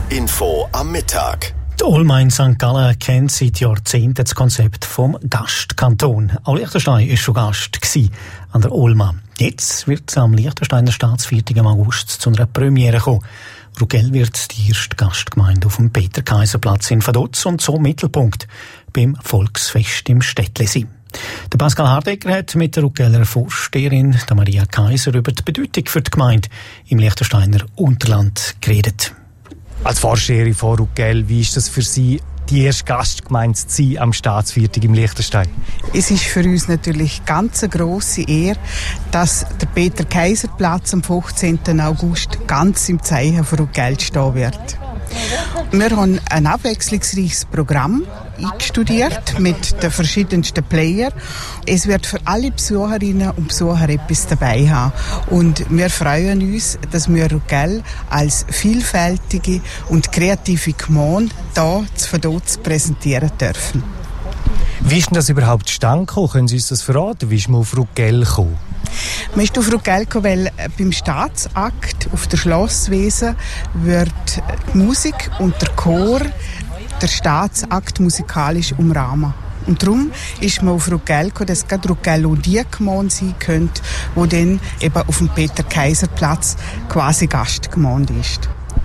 Info am Mittag. Die Olma in St. Gallen kennt seit Jahrzehnten das Konzept vom Gastkanton. Auch Liechtenstein war schon Gast an der Olma. Jetzt wird es am Liechtensteiner Staatsviertel im August zu einer Premiere kommen. Rugell wird die erste Gastgemeinde auf dem Peter-Kaiser-Platz in Vaduz und so Mittelpunkt beim Volksfest im Städtli sein. Der Pascal Hardecker hat mit der Rugeller Vorsteherin, der Maria Kaiser, über die Bedeutung für die Gemeinde im Liechtensteiner Unterland geredet. Als Vorsteherin von Rugell, wie ist das für Sie, die erste Gastgemeinde zu sein am Staatsviertel im Liechtenstein? Es ist für uns natürlich ganz eine grosse Ehre, dass der Peter-Kaiser-Platz am 15. August ganz im Zeichen von Rugell stehen wird. Wir haben ein abwechslungsreiches Programm einstudiert mit den verschiedensten Playern. Es wird für alle Besucherinnen und Besucher etwas dabei haben. Und wir freuen uns, dass wir Rugell als vielfältige und kreative Gemeinde hier zu Vaduz präsentieren dürfen. Wie ist denn das überhaupt zustande gekommen? Können Sie uns das verraten? Wie ist man auf Rugell gekommen? Man ist auf Rugell gekommen, weil beim Staatsakt auf der Schlosswesen wird die Musik und der Chor der Staatsakt musikalisch umrahmen. Und darum ist man auf Rugell gekommen, dass gerade Rugell und die Gemeinde sein könnte, wo dann eben auf dem Peter-Kaiser-Platz quasi Gastgemeinde ist.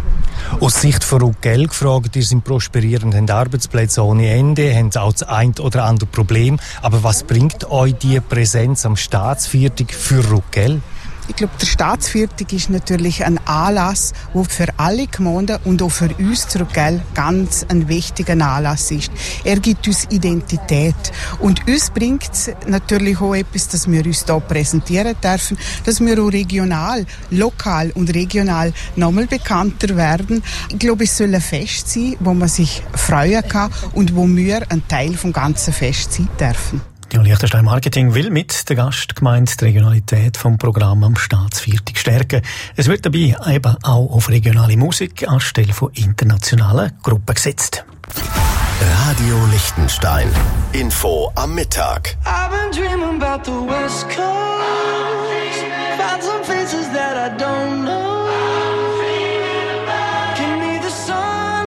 Aus Sicht von Rugell gefragt, ihr seid prosperierend, habt Arbeitsplätze ohne Ende, habt auch das ein oder andere Problem. Aber was bringt euch die Präsenz am Staatsviertel für Rugell? Ich glaube, der Staatsviertel ist natürlich ein Anlass, der für alle Gemeinden und auch für uns zu Rugell ganz ein wichtiger Anlass ist. Er gibt uns Identität. Und uns bringt es natürlich auch etwas, dass wir uns hier präsentieren dürfen, dass wir auch regional, lokal und regional nochmal bekannter werden. Ich glaube, es soll ein Fest sein, wo man sich freuen kann und wo wir ein Teil vom ganzen Fest sein dürfen. Die Liechtenstein Marketing will mit der Gastgemeinde die Regionalität vom Programm am Staatsviertel stärken. Es wird dabei eben auch auf regionale Musik anstelle von internationalen Gruppen gesetzt. Radio Liechtenstein. Info am Mittag. I've been dreaming about the West Coast.